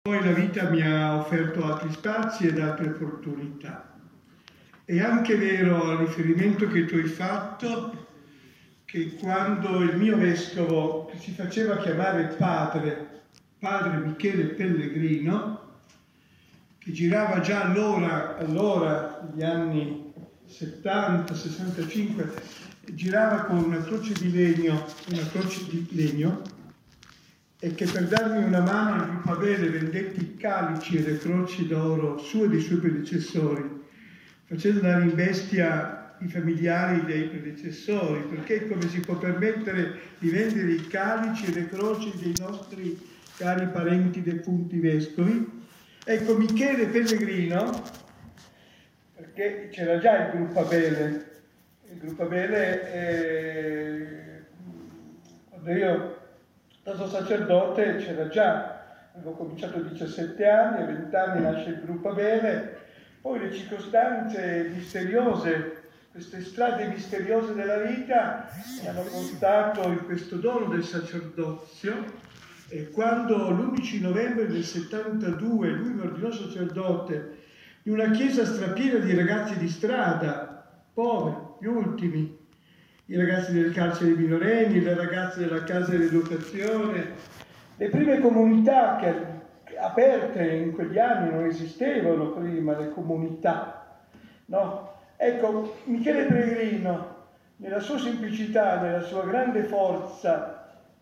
Poi la vita mi ha offerto altri spazi ed altre opportunità. È anche vero, al riferimento che tu hai fatto, che quando il mio vescovo, che si faceva chiamare padre Michele Pellegrino, che girava già allora, negli anni 70, 65, girava con una croce di legno, e che per darmi una mano al gruppo Abele vendetti i calici e le croci d'oro sue e dei suoi predecessori, facendo andare in bestia i familiari dei predecessori, perché come si può permettere di vendere i calici e le croci dei nostri cari parenti defunti vescovi? Ecco, Michele Pellegrino, perché c'era già il gruppo Abele, quando io stato sacerdote c'era già, avevo cominciato a 17 anni, a 20 anni nasce il gruppo Abele, poi le circostanze misteriose, queste strade misteriose della vita mi hanno portato in questo dono del sacerdozio, e quando l'11 novembre del 72 lui mi ordinò sacerdote di una chiesa strapiena di ragazzi di strada, poveri, gli ultimi, i ragazzi del carcere dei minorenni, le ragazze della casa dell'educazione, le prime comunità che aperte in quegli anni non esistevano prima, le comunità, no? Ecco, Michele Pellegrino, nella sua semplicità, nella sua grande forza,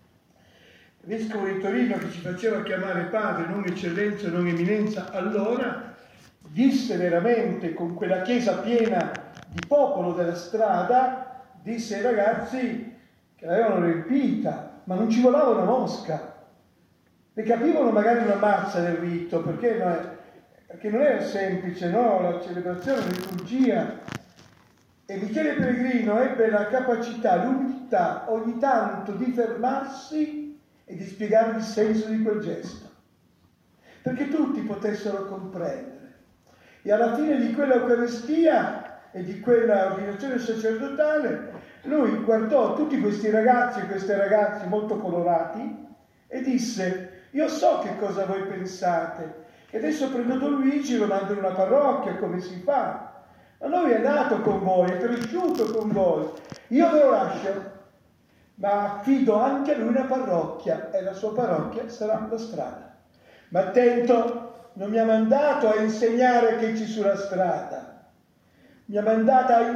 vescovo di Torino che si faceva chiamare padre, non eccellenza, non eminenza, allora disse veramente, con quella chiesa piena di popolo della strada, disse ai ragazzi che l'avevano riempita, ma non ci volava una mosca. Ne capivano magari una mazza del rito, perché non era semplice, no? La celebrazione, la liturgia. E Michele Pellegrino ebbe la capacità, l'umiltà ogni tanto di fermarsi e di spiegare il senso di quel gesto, perché tutti potessero comprendere. E alla fine di quell'Eucaristia e di quella ordinazione sacerdotale, lui guardò tutti questi ragazzi e queste ragazze molto colorati e disse: io so che cosa voi pensate, e adesso prendo Don Luigi, lo mando in una parrocchia, come si fa, ma lui è nato con voi, è cresciuto con voi, io ve lo lascio, ma affido anche a lui una parrocchia, e la sua parrocchia sarà la strada. Ma attento, non mi ha mandato a insegnare che ci sulla strada, mi ha mandato a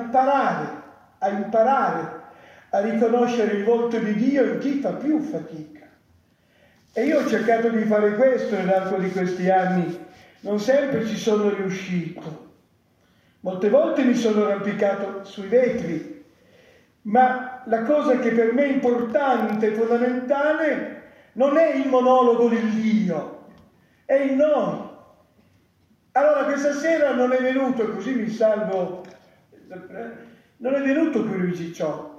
imparare a riconoscere il volto di Dio in chi fa più fatica. E io ho cercato di fare questo nell'arco di questi anni, non sempre ci sono riuscito. Molte volte mi sono arrampicato sui vetri, ma la cosa che per me è importante, fondamentale, non è il monologo del Dio, è il noi. Allora questa sera non è venuto, così mi salvo, non è venuto qui Luigi Ciotti.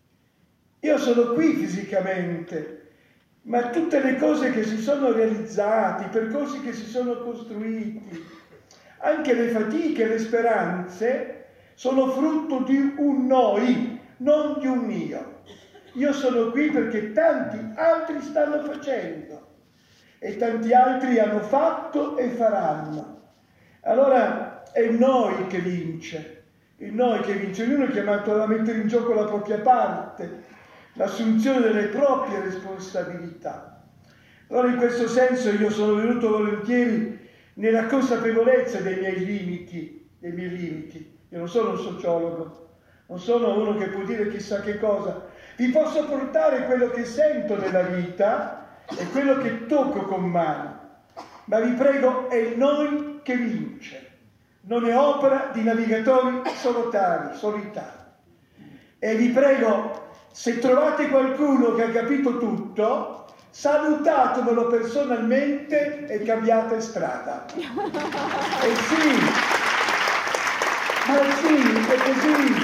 Io sono qui fisicamente, ma tutte le cose che si sono realizzate, i percorsi che si sono costruiti, anche le fatiche, le speranze, sono frutto di un noi, non di un io. Io sono qui perché tanti altri stanno facendo e tanti altri hanno fatto e faranno. Allora è il noi che vince, ognuno è chiamato a mettere in gioco la propria parte, l'assunzione delle proprie responsabilità. Allora in questo senso io sono venuto volentieri nella consapevolezza dei miei limiti. Io non sono un sociologo, non sono uno che può dire chissà che cosa. Vi posso portare quello che sento nella vita e quello che tocco con mano, ma vi prego, è il noi che vince, non è opera di navigatori solitari. E vi prego, se trovate qualcuno che ha capito tutto, salutatemelo personalmente e cambiate strada. E sì, è così.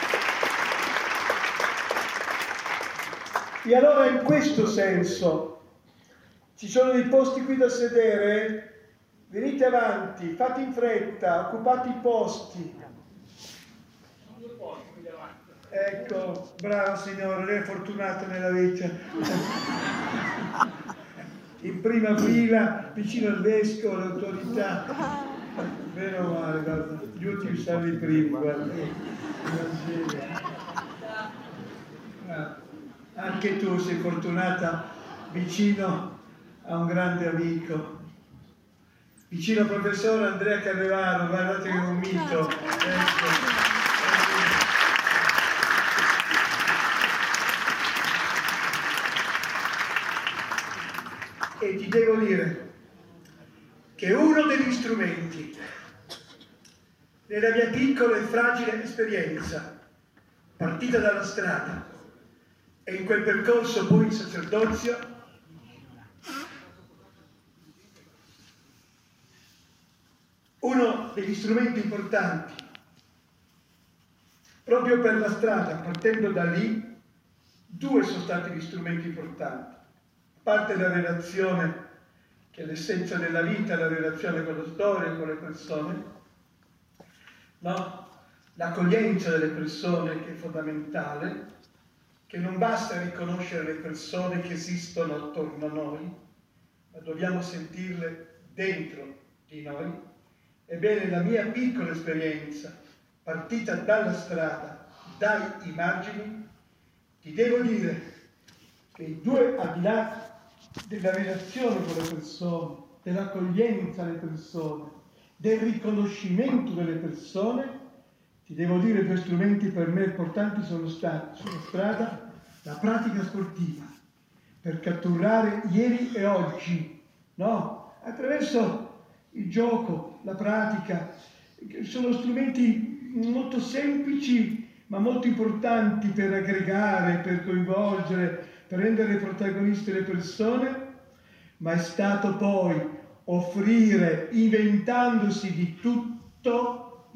E allora in questo senso, ci sono dei posti qui da sedere? Venite avanti, fate in fretta, occupate i posti. Ecco, bravo signore, lei è fortunato nella vita. in prima fila, vicino al vescovo, all'autorità. Meno male, guarda, gli ultimi stanno i primi, guarda. Anche tu sei fortunata vicino a un grande amico. Vicino al professore Andrea Carrevaro, guardate che è un mito. E ti devo dire che uno degli strumenti nella mia piccola e fragile esperienza, partita dalla strada e in quel percorso poi in sacerdozio, uno degli strumenti importanti, proprio per la strada, partendo da lì, due sono stati gli strumenti importanti. A parte la relazione, che è l'essenza della vita, la relazione con la storia, con le persone, no? L'accoglienza delle persone, che è fondamentale, che non basta riconoscere le persone che esistono attorno a noi, ma dobbiamo sentirle dentro di noi. Ebbene, la mia piccola esperienza, partita dalla strada, dai immagini, ti devo dire che i due, al di là della relazione con le persone, dell'accoglienza alle persone, del riconoscimento delle persone, ti devo dire due strumenti per me importanti sono stati sulla strada: la pratica sportiva, per catturare ieri e oggi, no? Attraverso il gioco, la pratica, sono strumenti molto semplici ma molto importanti per aggregare, per coinvolgere, per rendere protagoniste le persone, ma è stato poi offrire, inventandosi di tutto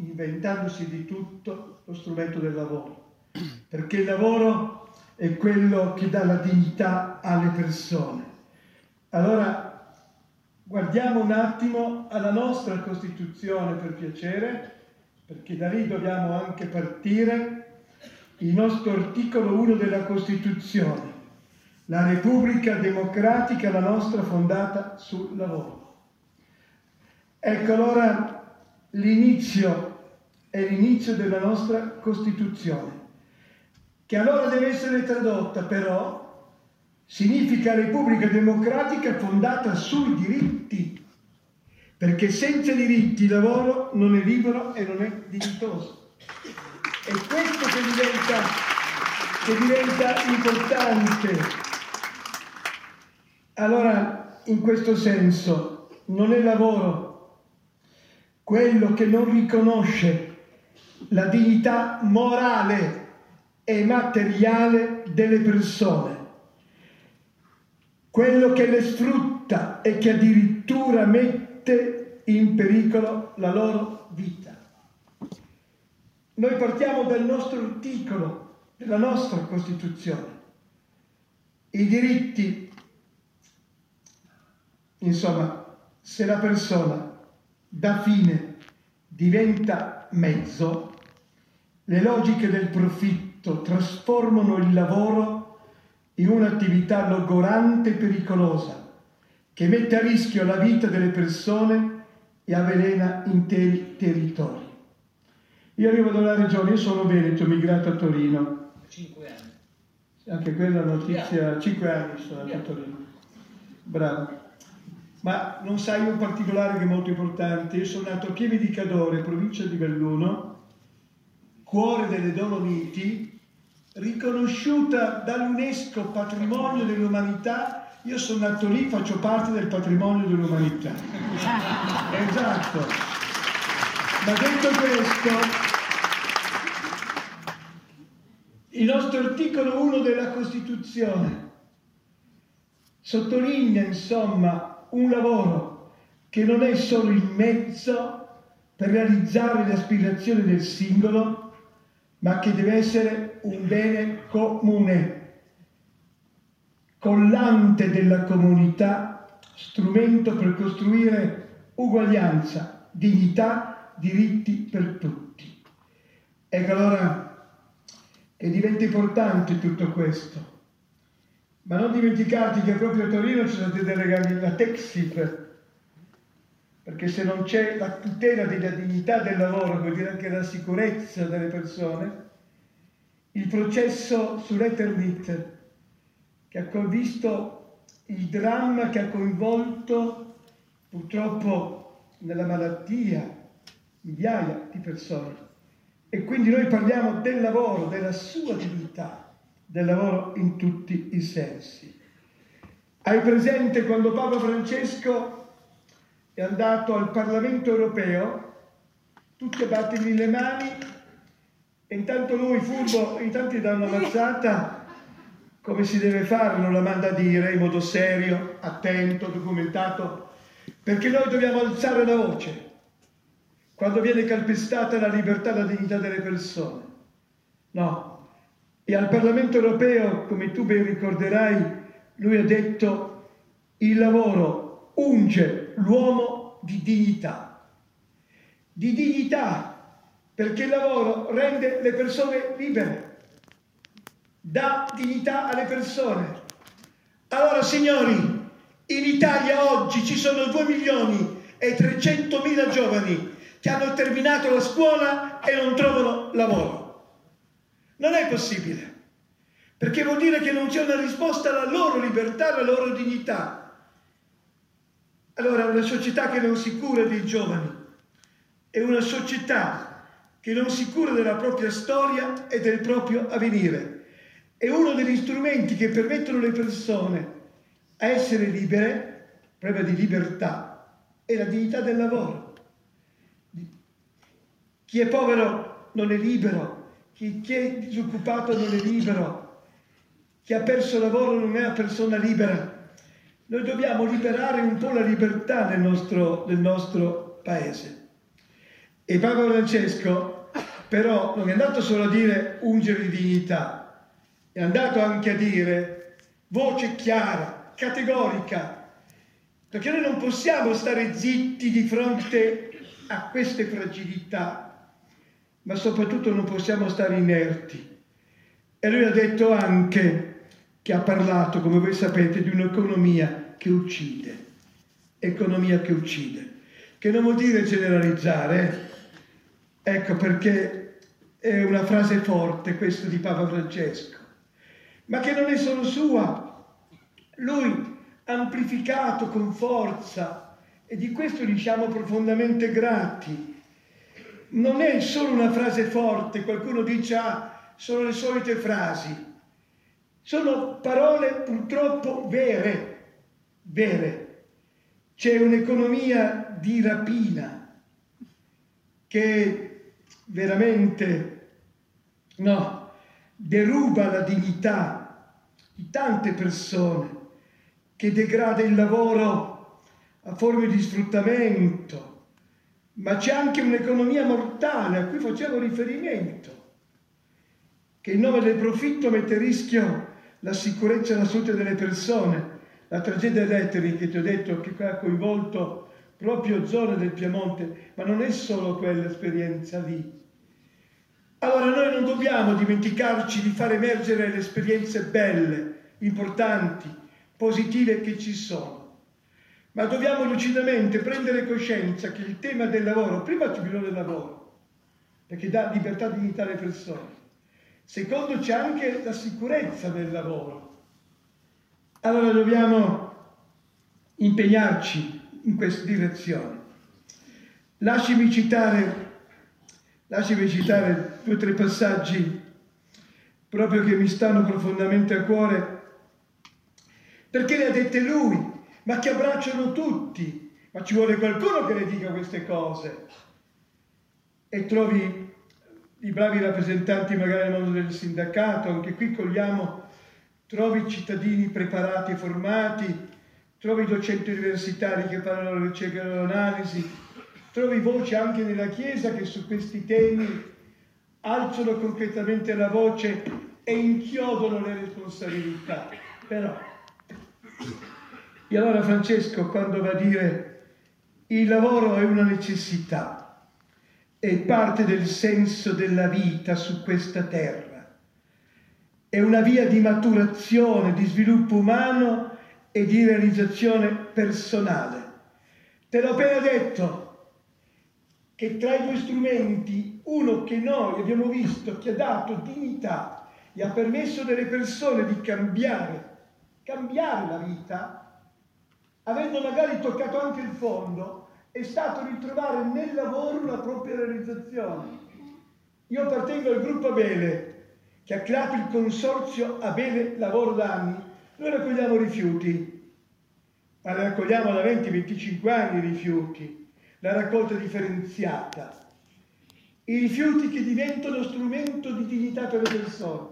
lo strumento del lavoro, perché il lavoro è quello che dà la dignità alle persone. Allora, guardiamo un attimo alla nostra Costituzione, per piacere, perché da lì dobbiamo anche partire. Il nostro articolo 1 della Costituzione: la Repubblica democratica, la nostra, fondata sul lavoro. Ecco allora l'inizio, è l'inizio della nostra Costituzione, che allora deve essere tradotta però. Significa Repubblica democratica fondata sui diritti, perché senza diritti il lavoro non è libero e non è dignitoso. È questo che diventa importante. Allora, in questo senso, non è lavoro quello che non riconosce la dignità morale e materiale delle persone, quello che le sfrutta e che addirittura mette in pericolo la loro vita. Noi partiamo dal nostro articolo, della nostra Costituzione. I diritti, insomma, se la persona da fine diventa mezzo, le logiche del profitto trasformano il lavoro in un'attività logorante e pericolosa, che mette a rischio la vita delle persone e avvelena interi territori. Io arrivo dalla regione, io sono veneto, migrato a Torino. 5 anni. Anche quella notizia, 5 anni sono andato a Torino. Bravo. Ma non sai un particolare che è molto importante? Io sono nato a Pieve di Cadore, provincia di Belluno, cuore delle Dolomiti, riconosciuta dall'UNESCO patrimonio dell'umanità. Io sono nato lì, faccio parte del patrimonio dell'umanità. Esatto. Ma detto questo, il nostro articolo 1 della Costituzione sottolinea, insomma, un lavoro che non è solo il mezzo per realizzare le aspirazioni del singolo, ma che deve essere un bene comune, collante della comunità, strumento per costruire uguaglianza, dignità, diritti per tutti. Ecco allora che diventa importante tutto questo. Ma non dimenticarti che proprio a Torino ci sono dei regali, la Texip, perché se non c'è la tutela della dignità del lavoro, vuol dire anche la sicurezza delle persone, il processo sull'Eternit, che ha visto il dramma che ha coinvolto purtroppo nella malattia migliaia di persone. E quindi noi parliamo del lavoro, della sua dignità, del lavoro in tutti i sensi. Hai presente quando Papa Francesco è andato al Parlamento europeo, tutti battergli le mani e intanto lui, furbo, intanto gli dà una mazzata, come si deve fare, non la manda a dire in modo serio, attento, documentato, perché noi dobbiamo alzare la voce quando viene calpestata la libertà e la dignità delle persone. No. E al Parlamento europeo, come tu ben ricorderai, lui ha detto: il lavoro unge l'uomo di dignità. Di dignità, perché il lavoro rende le persone libere, dà dignità alle persone. Allora, signori, in Italia oggi ci sono 2.300.000 giovani che hanno terminato la scuola e non trovano lavoro. Non è possibile, perché vuol dire che non c'è una risposta alla loro libertà, alla loro dignità. Allora, una società che non si cura dei giovani è una società che non si cura della propria storia e del proprio avvenire. È uno degli strumenti che permettono alle persone a essere libere, proprio di libertà, è la dignità del lavoro. Chi è povero non è libero, chi è disoccupato non è libero, chi ha perso lavoro non è una persona libera. Noi dobbiamo liberare un po' la libertà del nostro paese. E Papa Francesco però non è andato solo a dire ungere di dignità, è andato anche a dire voce chiara, categorica, perché noi non possiamo stare zitti di fronte a queste fragilità, ma soprattutto non possiamo stare inerti. E lui ha detto anche che ha parlato, come voi sapete, di un'economia che uccide. Economia che uccide. Che non vuol dire generalizzare, ecco perché è una frase forte questa di Papa Francesco, ma che non è solo sua. Lui ha amplificato con forza e di questo gli siamo profondamente grati. Non è solo una frase forte, qualcuno dice sono le solite frasi, sono parole purtroppo vere. C'è un'economia di rapina che veramente deruba la dignità di tante persone, che degrada il lavoro a forme di sfruttamento. Ma c'è anche un'economia mortale a cui facciamo riferimento, che in nome del profitto mette a rischio la sicurezza e la salute delle persone. La tragedia dell'Eternit, che ti ho detto che ha coinvolto proprio zone del Piemonte, ma non è solo quell'esperienza lì. Allora noi non dobbiamo dimenticarci di far emergere le esperienze belle, importanti, positive che ci sono. Ma dobbiamo lucidamente prendere coscienza che il tema del lavoro, prima c'è bisogno del lavoro, perché dà libertà e dignità alle persone. Secondo, c'è anche la sicurezza del lavoro. Allora dobbiamo impegnarci in questa direzione. Lasciami citare 2 o 3 passaggi proprio che mi stanno profondamente a cuore, perché le ha dette lui, ma che abbracciano tutti, ma ci vuole qualcuno che le dica queste cose. E trovi i bravi rappresentanti magari nel mondo del sindacato, anche qui trovi cittadini preparati e formati, trovi docenti universitari che fanno la ricerca e l'analisi, trovi voci anche nella Chiesa che su questi temi alzano concretamente la voce e inchiodono le responsabilità. Però, e allora Francesco, quando va a dire il lavoro è una necessità, è parte del senso della vita su questa terra, è una via di maturazione, di sviluppo umano e di realizzazione personale. Te l'ho appena detto, che tra i due strumenti, uno che noi abbiamo visto, che ha dato dignità e ha permesso delle persone di cambiare la vita, avendo magari toccato anche il fondo, è stato ritrovare nel lavoro la propria realizzazione. Io appartengo al gruppo Abele, che ha creato il consorzio Abele Lavoro da anni. Noi raccogliamo rifiuti, ma ne raccogliamo da 20-25 anni rifiuti, la raccolta differenziata. I rifiuti che diventano strumento di dignità per le persone.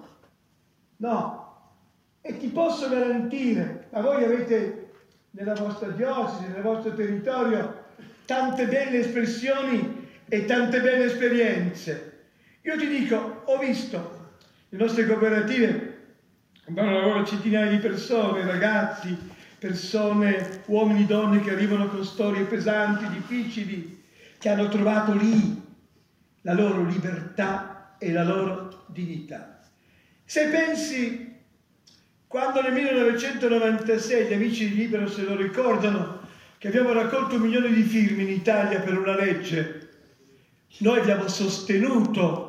No, e ti posso garantire, ma voi avete nella vostra diocesi, nel vostro territorio, tante belle espressioni e tante belle esperienze. Io ti dico, ho visto le nostre cooperative, fanno lavoro centinaia di persone, ragazzi, persone, uomini, donne che arrivano con storie pesanti, difficili, che hanno trovato lì la loro libertà e la loro dignità. Se pensi, quando nel 1996 gli amici di Libero se lo ricordano, che abbiamo raccolto 1 milione di firme in Italia per una legge, noi abbiamo sostenuto,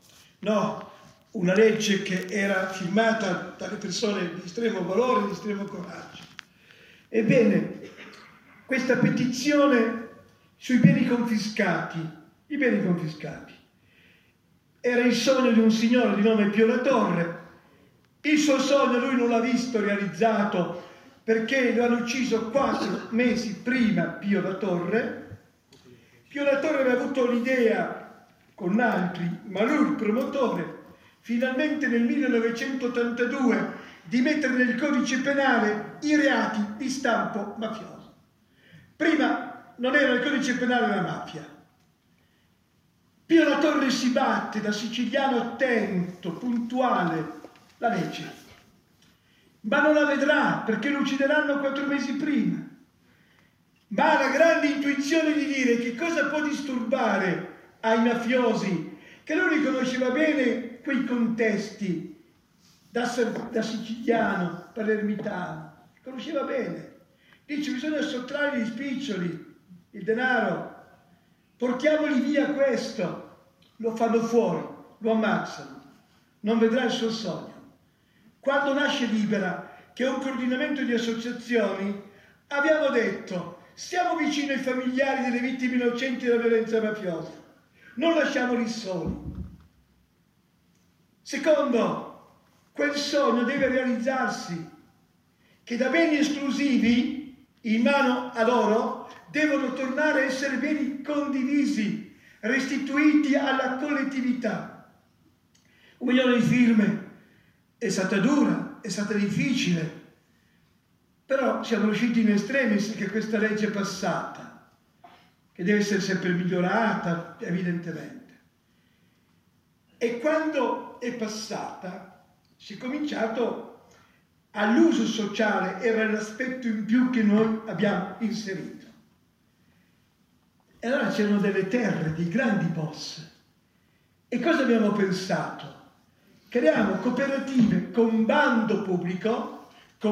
una legge che era firmata dalle persone di estremo valore, di estremo coraggio. Ebbene, questa petizione sui beni confiscati, i beni confiscati, era il sogno di un signore di nome Pio La Torre. Il suo sogno lui non l'ha visto realizzato perché lo hanno ucciso 4 mesi prima Pio La Torre. Pio La Torre aveva avuto l'idea con altri, ma lui, il promotore, finalmente nel 1982 di mettere nel codice penale i reati di stampo mafioso. Prima non era il codice penale la mafia. Pio La Torre si batte da siciliano attento, puntuale, la legge, ma non la vedrà perché lo uccideranno 4 mesi prima. Ma ha la grande intuizione di dire che cosa può disturbare ai mafiosi, che lui conosceva bene quei contesti da siciliano, palermitano, conosceva bene. Dice, bisogna sottrarre gli spiccioli, il denaro, portiamoli via questo. Lo fanno fuori, lo ammazzano, non vedrà il suo sogno. Quando nasce Libera, che è un coordinamento di associazioni, abbiamo detto, stiamo vicino ai familiari delle vittime innocenti della violenza mafiosa, non lasciamoli soli. Secondo, quel sogno deve realizzarsi, che da beni esclusivi in mano a loro devono tornare a essere beni condivisi, restituiti alla collettività. 1 milione di firme è stata dura, è stata difficile, però siamo riusciti in estremis che questa legge è passata, che deve essere sempre migliorata, evidentemente. E quando è passata, si è cominciato all'uso sociale, era l'aspetto in più che noi abbiamo inserito. E allora c'erano delle terre, dei grandi boss. E cosa abbiamo pensato? Creiamo cooperative con bando pubblico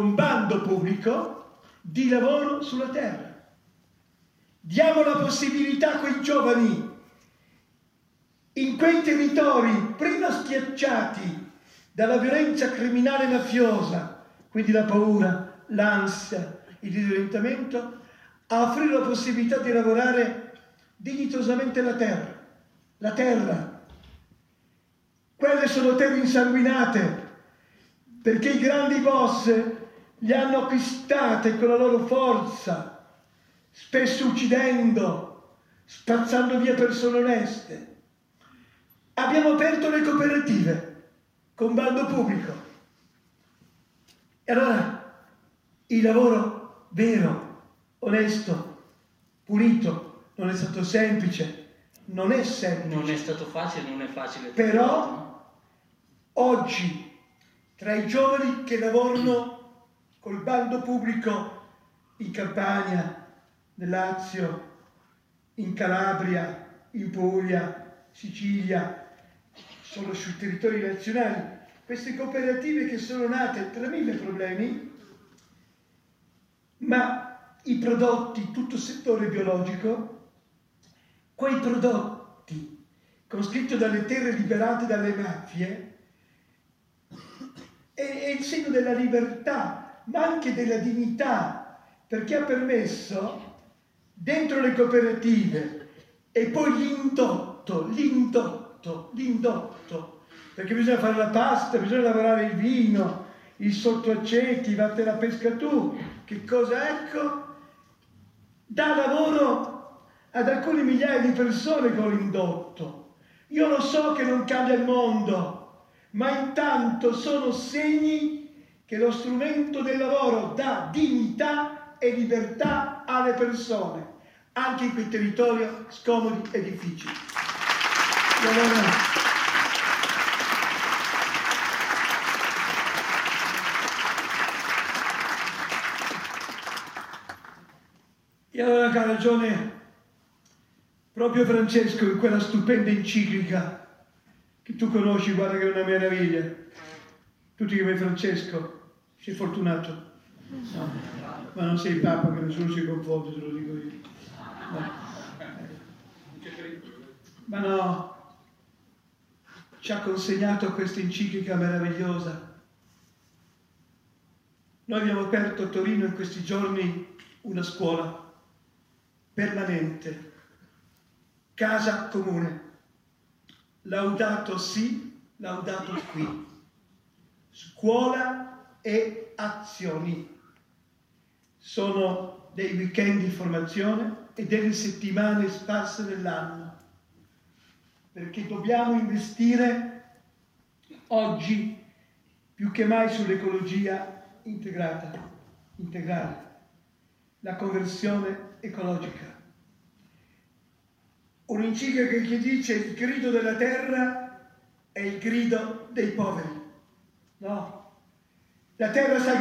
di lavoro sulla terra. Diamo la possibilità a quei giovani in quei territori prima schiacciati dalla violenza criminale mafiosa, quindi la paura, l'ansia, il disorientamento, a offrire la possibilità di lavorare dignitosamente la terra. La terra. Quelle sono terre insanguinate, perché i grandi boss le hanno acquistate con la loro forza, spesso uccidendo, spazzando via persone oneste. Abbiamo aperto le cooperative con bando pubblico. E allora il lavoro vero, onesto, pulito, non è stato semplice, non è semplice. Non è stato facile, non è facile. Però oggi tra i giovani che lavorano col bando pubblico in Campania, nel Lazio, in Calabria, in Puglia, Sicilia, sono sui territori nazionali, queste cooperative che sono nate tra mille problemi, ma i prodotti, tutto il settore biologico, quei prodotti con scritto dalle terre liberate dalle mafie, è il segno della libertà, ma anche della dignità, perché ha permesso dentro le cooperative e poi l'indotto, perché bisogna fare la pasta, bisogna lavorare il vino, il sottoacetti, vatte la pesca tu, che cosa ecco? Dà lavoro ad alcune migliaia di persone con l'indotto. Io lo so che non cambia il mondo, ma intanto sono segni che lo strumento del lavoro dà dignità e libertà alle persone, anche in quei territori scomodi e difficili. E allora ha ragione proprio Francesco in quella stupenda enciclica che tu conosci, guarda che è una meraviglia. Tu ti chiami Francesco, sei fortunato. No, ma non sei Papa, che nessuno si confonde, te lo dico io. No. Ma no, ci ha consegnato questa enciclica meravigliosa. Noi abbiamo aperto a Torino in questi giorni una scuola permanente, casa comune. Laudato si, laudato qui. Scuola e azioni. Sono dei weekend di formazione e delle settimane sparse nell'anno, perché dobbiamo investire oggi più che mai sull'ecologia integrale, la conversione ecologica. Un'enciclica che dice il grido della terra è il grido dei poveri. No, la terra sta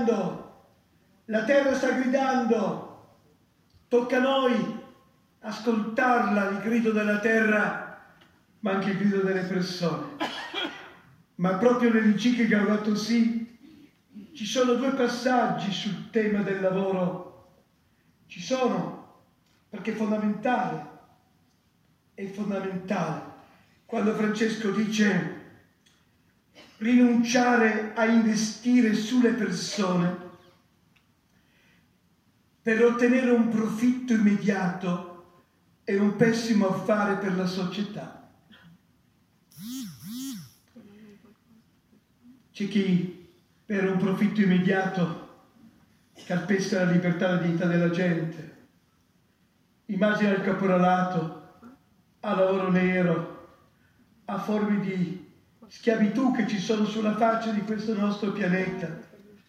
gridando, tocca a noi ascoltarla, il grido della terra, ma anche il grido delle persone. Ma proprio nell'enciclica Laudato Si ci sono due passaggi sul tema del lavoro. Ci sono, perché è fondamentale. È fondamentale quando Francesco dice rinunciare a investire sulle persone per ottenere un profitto immediato è un pessimo affare per la società. C'è chi per un profitto immediato calpesta la libertà e la dignità della gente. Immagina il caporalato a lavoro nero, a forme di schiavitù che ci sono sulla faccia di questo nostro pianeta.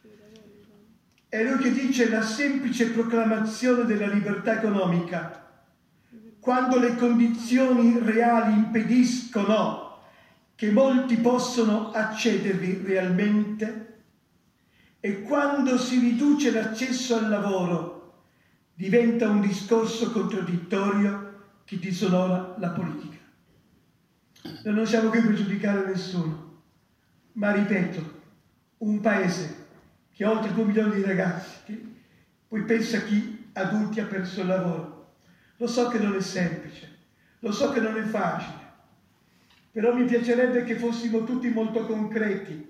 È lui che dice la semplice proclamazione della libertà economica, quando le condizioni reali impediscono che molti possano accedervi realmente, e quando si riduce l'accesso al lavoro, diventa un discorso contraddittorio che disonora la politica. Noi non siamo qui per giudicare nessuno, ma ripeto, un paese che ha oltre 2 milioni di ragazzi, poi pensa chi adulti ha perso il lavoro. Lo so che non è semplice, lo so che non è facile, però mi piacerebbe che fossimo tutti molto concreti,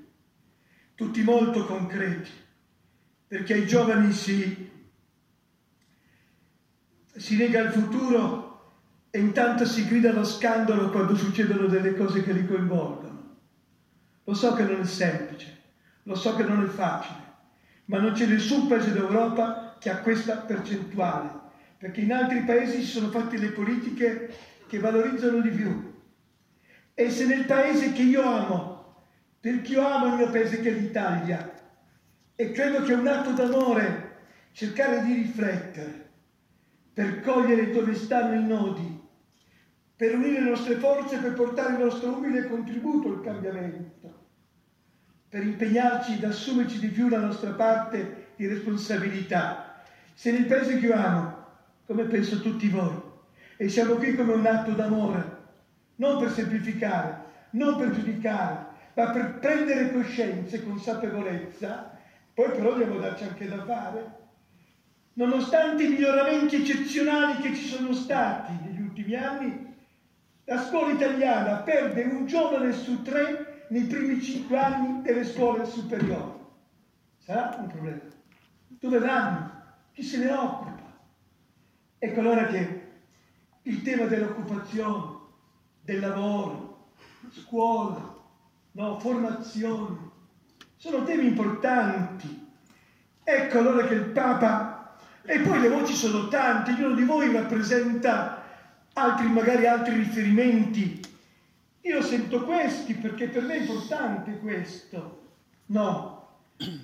perché ai giovani si nega il futuro e intanto si grida allo scandalo quando succedono delle cose che li coinvolgono. Lo so che non è semplice, lo so che non è facile, ma non c'è nessun paese d'Europa che ha questa percentuale, perché in altri paesi si sono fatte le politiche che valorizzano di più. E se nel paese che io amo, perché io amo il mio paese che è l'Italia, e credo che è un atto d'amore cercare di riflettere, per cogliere dove stanno i nodi, per unire le nostre forze, per portare il nostro umile contributo al cambiamento, per impegnarci ad assumerci di più la nostra parte di responsabilità. Se nel paese che io amo, come penso tutti voi, e siamo qui come un atto d'amore, non per semplificare, non per giudicare, ma per prendere coscienza e consapevolezza, poi però dobbiamo darci anche da fare. Nonostante i miglioramenti eccezionali che ci sono stati negli ultimi anni, la scuola italiana perde un giovane su 3 nei primi 5 anni delle scuole superiori. Sarà un problema. Dove vanno? Chi se ne occupa? Ecco allora che il tema dell'occupazione, del lavoro, scuola, no, formazione, sono temi importanti. Ecco allora che il Papa, e poi le voci sono tante, ognuno di voi rappresenta magari altri riferimenti. Io sento questi perché per me è importante questo. No.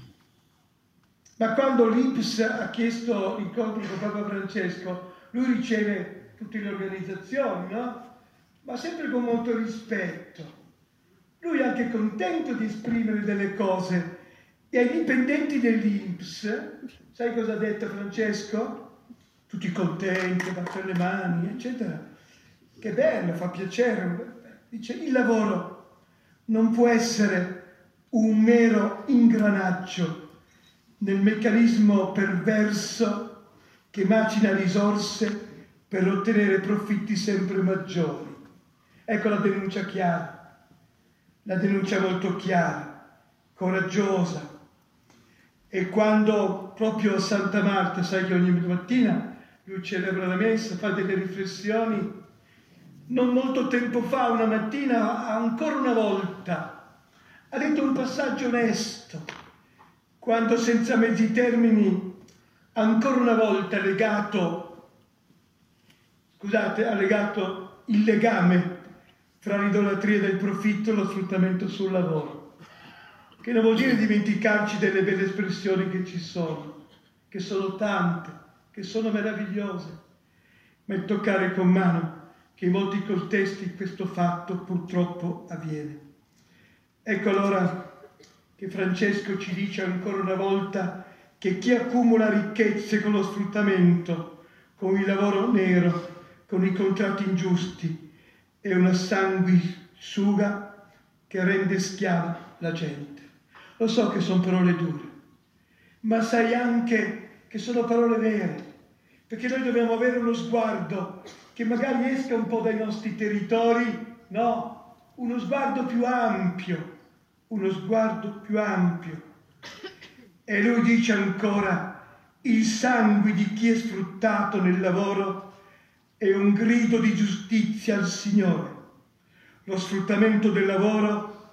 Ma quando l'IPS ha chiesto l'incontro con Papa Francesco, lui riceve tutte le organizzazioni, no? Ma sempre con molto rispetto. Lui è anche contento di esprimere delle cose. E ai dipendenti dell'IPS, sai cosa ha detto Francesco? Tutti contenti, battono le mani, eccetera. Che bello, fa piacere. Dice, il lavoro non può essere un mero ingranaggio nel meccanismo perverso che macina risorse per ottenere profitti sempre maggiori. Ecco la denuncia chiara, la denuncia molto chiara, coraggiosa. E quando proprio a Santa Marta, sai che ogni mattina lui celebra la messa, fa delle riflessioni, non molto tempo fa, una mattina, ancora una volta, ha detto un passaggio onesto, quando senza mezzi termini, ancora una volta ha legato il legame fra l'idolatria del profitto e lo sfruttamento sul lavoro, che non vuol dire dimenticarci delle belle espressioni che ci sono, che sono tante, che sono meravigliose, ma è toccare con mano che in molti contesti questo fatto purtroppo avviene. Ecco allora che Francesco ci dice ancora una volta che chi accumula ricchezze con lo sfruttamento, con il lavoro nero, con i contratti ingiusti, è una sanguisuga che rende schiava la gente. Lo so che sono parole dure, ma sai anche che sono parole vere, perché noi dobbiamo avere uno sguardo che magari esca un po' dai nostri territori, no? Uno sguardo più ampio. Uno sguardo più ampio. E lui dice ancora, il sangue di chi è sfruttato nel lavoro è un grido di giustizia al Signore. Lo sfruttamento del lavoro,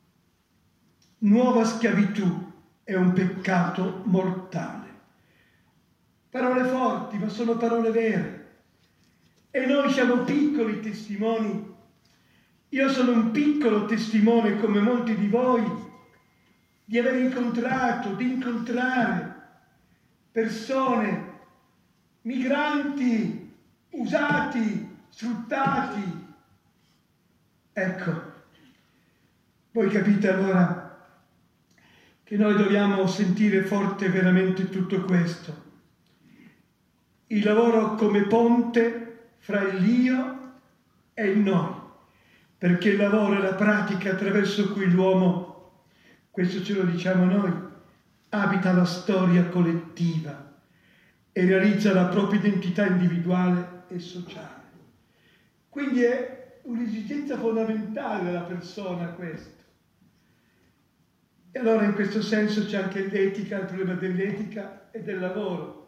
nuova schiavitù, è un peccato mortale. Parole forti, ma sono parole vere. E noi siamo piccoli testimoni. Io sono un piccolo testimone, come molti di voi, di aver incontrato, di incontrare persone, migranti, usati, sfruttati. Ecco, voi capite allora che noi dobbiamo sentire forte veramente tutto questo. Il lavoro come ponte fra il Dio e il noi. Perché il lavoro è la pratica attraverso cui l'uomo, questo ce lo diciamo noi, abita la storia collettiva e realizza la propria identità individuale e sociale. Quindi è un'esigenza fondamentale della persona questo. E allora in questo senso c'è anche l'etica, il problema dell'etica e del lavoro.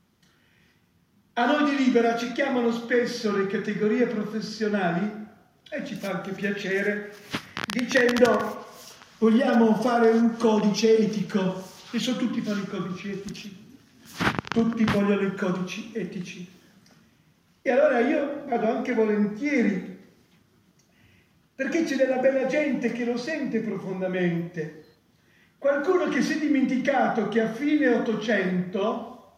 A noi di Libera ci chiamano spesso le categorie professionali e ci fa anche piacere, dicendo vogliamo fare un codice etico. Adesso tutti fanno i codici etici, tutti vogliono i codici etici. E allora io vado anche volentieri, perché c'è della bella gente che lo sente profondamente. Qualcuno che si è dimenticato che a fine 800,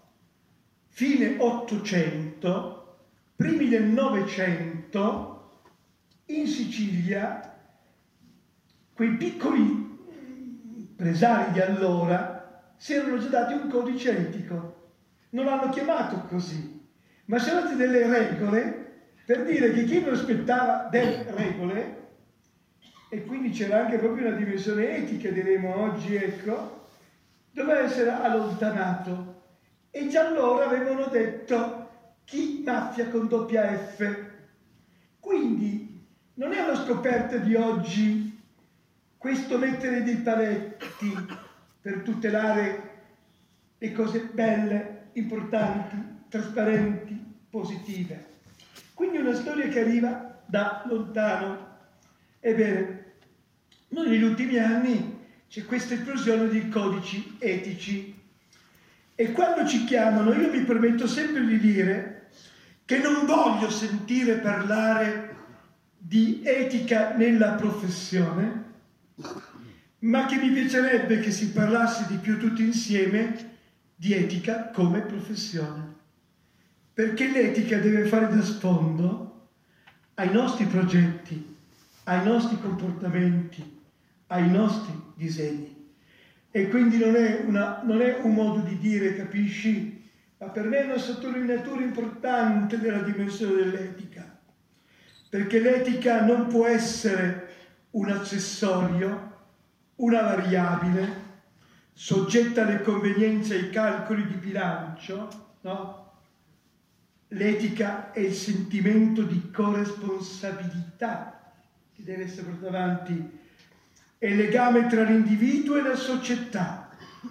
primi del 900, in Sicilia, quei piccoli impresari di allora si erano già dati un codice etico. Non l'hanno chiamato così, ma si erano date delle regole per dire che chi non rispettava delle regole e quindi c'era anche proprio una dimensione etica, diremo oggi, ecco, doveva essere allontanato. E già allora avevano detto chi mafia con doppia F. Quindi non è una scoperta di oggi questo mettere dei paletti per tutelare le cose belle, importanti, trasparenti, positive. Quindi una storia che arriva da lontano. Ebbene, noi negli ultimi anni c'è questa esplosione di codici etici e quando ci chiamano io mi permetto sempre di dire che non voglio sentire parlare di etica nella professione, ma che mi piacerebbe che si parlasse di più tutti insieme di etica come professione, perché l'etica deve fare da sfondo ai nostri progetti, ai nostri comportamenti, ai nostri disegni. E quindi non è un modo di dire, capisci? Ma per me è una sottolineatura importante della dimensione dell'etica, perché l'etica non può essere un accessorio, una variabile, soggetta alle convenienze e ai calcoli di bilancio, no? L'etica è il sentimento di corresponsabilità che deve essere portato avanti, è il legame tra l'individuo e la società,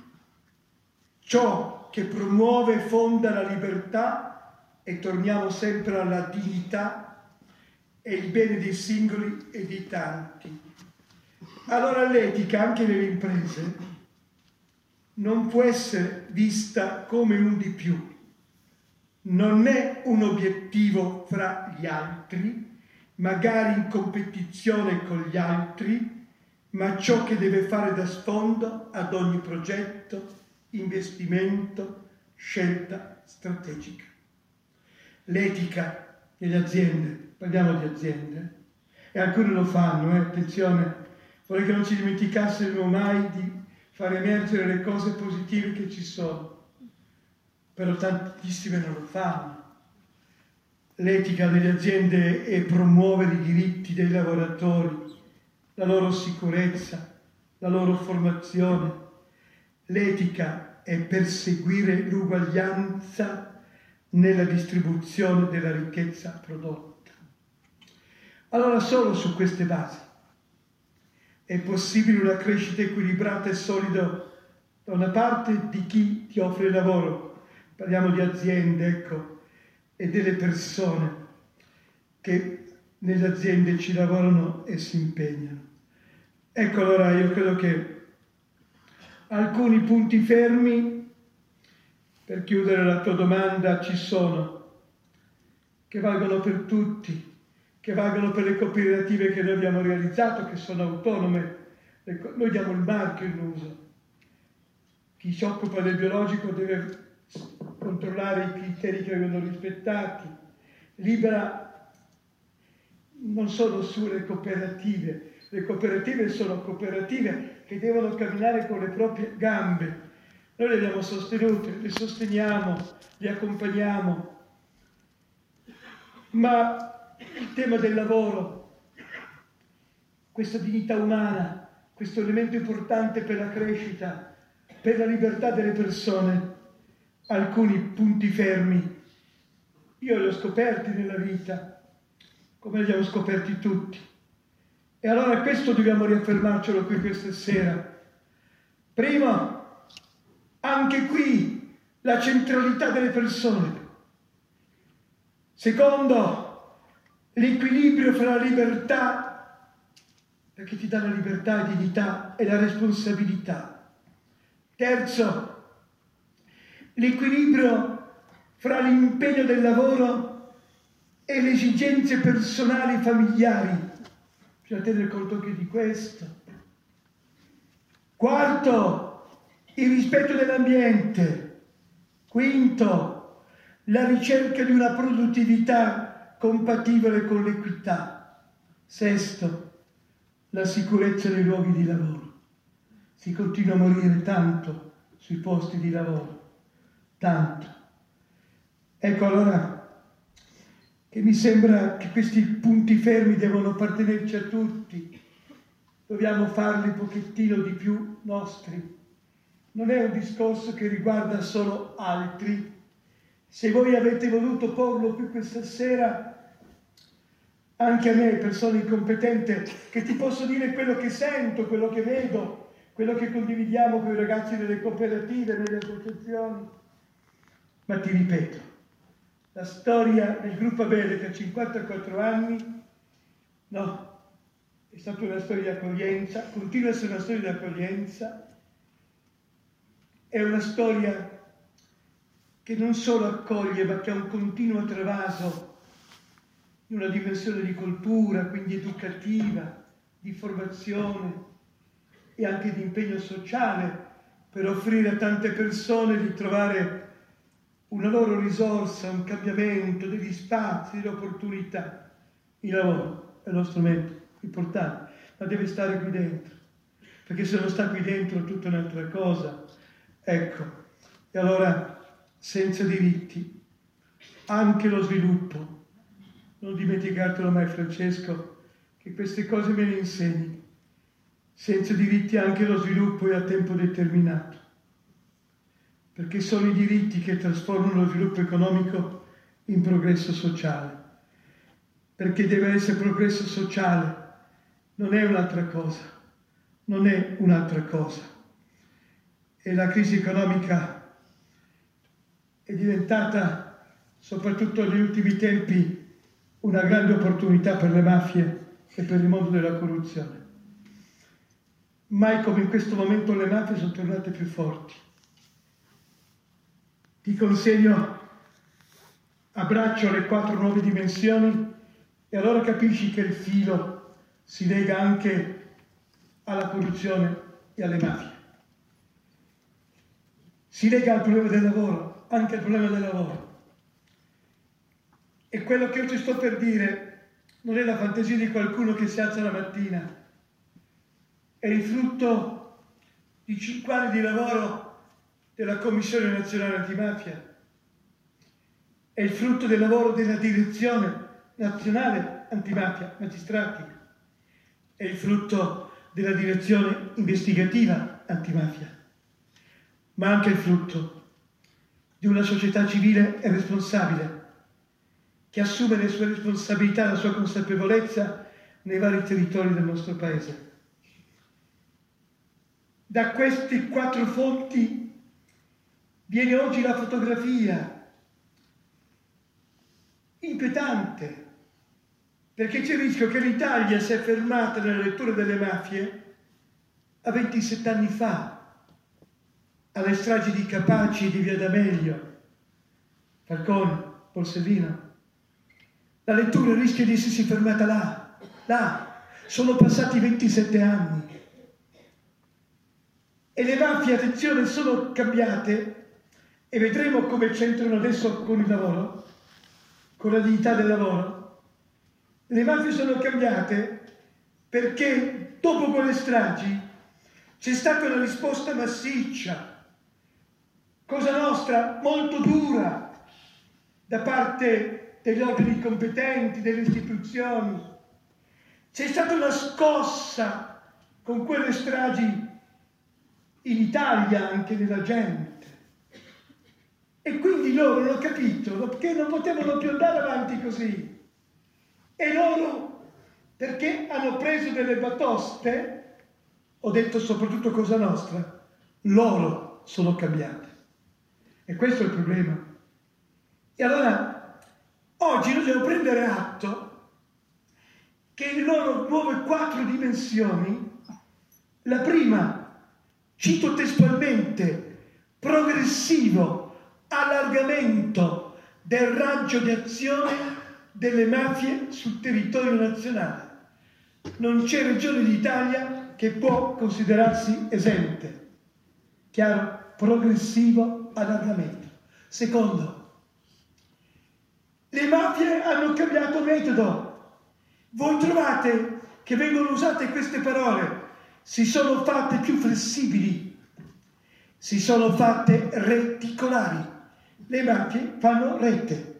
ciò che promuove e fonda la libertà, e torniamo sempre alla dignità, e il bene dei singoli e dei tanti. Allora l'etica, anche nelle imprese, non può essere vista come un di più. Non è un obiettivo fra gli altri, magari in competizione con gli altri, ma ciò che deve fare da sfondo ad ogni progetto, investimento, scelta strategica. L'etica nelle aziende, parliamo di aziende, e alcuni lo fanno, attenzione, vorrei che non ci dimenticassimo mai di far emergere le cose positive che ci sono, però tantissime non lo fanno. L'etica nelle aziende è promuovere i diritti dei lavoratori, la loro sicurezza, la loro formazione. L'etica è perseguire l'uguaglianza nella distribuzione della ricchezza prodotta. Allora solo su queste basi è possibile una crescita equilibrata e solida da una parte di chi ti offre lavoro, parliamo di aziende, ecco, e delle persone che nelle aziende ci lavorano e si impegnano. Ecco, allora io credo che alcuni punti fermi, per chiudere la tua domanda, ci sono, che valgono per tutti, che valgono per le cooperative che noi abbiamo realizzato, che sono autonome. Noi diamo il marchio in uso. Chi si occupa del biologico deve controllare i criteri che vengono rispettati. Libera non solo sulle cooperative. Le cooperative sono cooperative che devono camminare con le proprie gambe. Noi le abbiamo sostenute, le sosteniamo, le accompagniamo. Ma il tema del lavoro, questa dignità umana, questo elemento importante per la crescita, per la libertà delle persone, alcuni punti fermi, io li ho scoperti nella vita, come li abbiamo scoperti tutti. E allora questo dobbiamo riaffermarcelo qui questa sera. Primo, anche qui la centralità delle persone. Secondo, l'equilibrio fra la libertà, perché ti dà la libertà e dignità, e la responsabilità. Terzo, l'equilibrio fra l'impegno del lavoro e le esigenze personali e familiari. Bisogna tenere conto anche di questo. Quarto, il rispetto dell'ambiente. Quinto, la ricerca di una produttività compatibile con l'equità. Sesto, la sicurezza nei luoghi di lavoro. Si continua a morire tanto sui posti di lavoro, tanto. Ecco allora che mi sembra che questi punti fermi devono appartenerci a tutti, dobbiamo farli un pochettino di più nostri. Non è un discorso che riguarda solo altri. Se voi avete voluto porlo qui questa sera, anche a me, persona incompetente, che ti posso dire quello che sento, quello che vedo, quello che condividiamo con i ragazzi delle cooperative, nelle associazioni. Ma ti ripeto, la storia del gruppo Abele che ha 54 anni, no, è stata una storia di accoglienza, continua a essere una storia di accoglienza, è una storia che non solo accoglie, ma che ha un continuo travaso in una dimensione di cultura, quindi educativa, di formazione e anche di impegno sociale per offrire a tante persone di trovare una loro risorsa, un cambiamento, degli spazi, delle opportunità. Il lavoro è uno strumento importante, ma deve stare qui dentro, perché se non sta qui dentro è tutta un'altra cosa. Ecco, e allora senza diritti, anche lo sviluppo. Non dimenticartelo mai, Francesco, che queste cose me le insegni. Senza diritti anche lo sviluppo è a tempo determinato, perché sono i diritti che trasformano lo sviluppo economico in progresso sociale, perché deve essere progresso sociale, non è un'altra cosa, non è un'altra cosa. E la crisi economica è diventata, soprattutto negli ultimi tempi, una grande opportunità per le mafie e per il mondo della corruzione. Mai come in questo momento le mafie sono tornate più forti. Ti consegno a braccio le 4 nuove dimensioni e allora capisci che il filo si lega anche alla corruzione e alle mafie. Si lega al problema del lavoro, anche al problema del lavoro. E quello che io ti sto per dire non è la fantasia di qualcuno che si alza la mattina, è il frutto di 5 anni di lavoro della Commissione Nazionale Antimafia, è il frutto del lavoro della Direzione Nazionale Antimafia, magistrati, è il frutto della Direzione Investigativa Antimafia, ma anche il frutto di una società civile e responsabile che assume le sue responsabilità e la sua consapevolezza nei vari territori del nostro Paese. Da queste 4 fonti viene oggi la fotografia inquietante, perché c'è il rischio che l'Italia si è fermata nella lettura delle mafie a 27 anni fa, alle stragi di Capaci e di Via D'Amelio, Falcone, Borsellino. La lettura rischia di essersi fermata là. Sono passati 27 anni. E le mafie, attenzione, sono cambiate e vedremo come c'entrano adesso con il lavoro, con la dignità del lavoro. Le mafie sono cambiate perché dopo quelle stragi c'è stata una risposta massiccia, Cosa Nostra, molto dura, da parte degli organi competenti, delle istituzioni. C'è stata una scossa con quelle stragi in Italia, anche della gente. E quindi loro hanno capito che non potevano più andare avanti così. E loro, perché hanno preso delle batoste, ho detto soprattutto Cosa Nostra, loro sono cambiate. E questo è il problema. E allora oggi noi dobbiamo prendere atto che le loro nuove 4 dimensioni, la prima, cito testualmente, progressivo allargamento del raggio di azione delle mafie sul territorio nazionale. Non c'è regione d'Italia che può considerarsi esente. Chiaro? Progressivo allargamento. Secondo, le mafie hanno cambiato metodo. Voi trovate che vengono usate queste parole, si sono fatte più flessibili, si sono fatte reticolari. Le mafie fanno rete,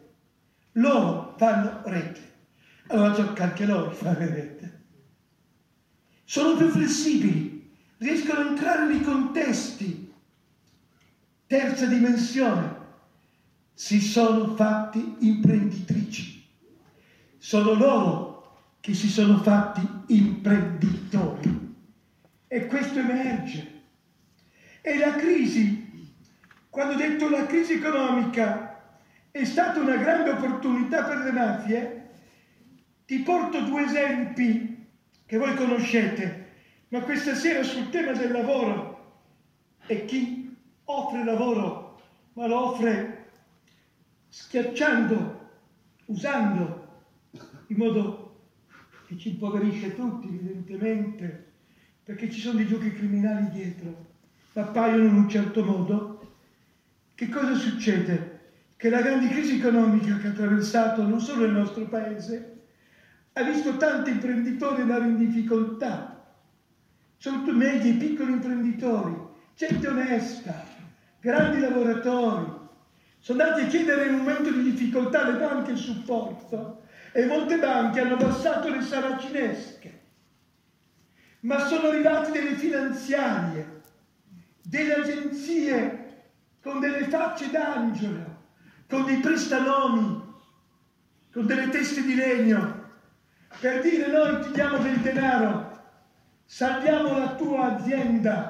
loro fanno rete. Allora tocca anche loro fare rete. sono più flessibili, riescono a entrare nei contesti. Terza dimensione, si sono fatti imprenditrici. Sono loro che si sono fatti imprenditori. E questo emerge. E la crisi, quando ho detto la crisi economica è stata una grande opportunità per le mafie, ti porto due esempi che voi conoscete, ma questa sera sul tema del lavoro e chi offre lavoro, ma lo offre schiacciando, usando, in modo che ci impoverisce tutti evidentemente, perché ci sono dei giochi criminali dietro, ma appaiono in un certo modo. Che cosa succede? Che la grande crisi economica che ha attraversato non solo il nostro paese ha visto tanti imprenditori andare in difficoltà, soprattutto medi e piccoli imprenditori, gente onesta, grandi lavoratori. Sono andati a chiedere in un momento di difficoltà alle banche il supporto e molte banche hanno abbassato le saracinesche, ma sono arrivati delle finanziarie, delle agenzie con delle facce d'angelo, con dei prestanomi, con delle teste di legno, per dire: noi ti diamo del denaro, salviamo la tua azienda.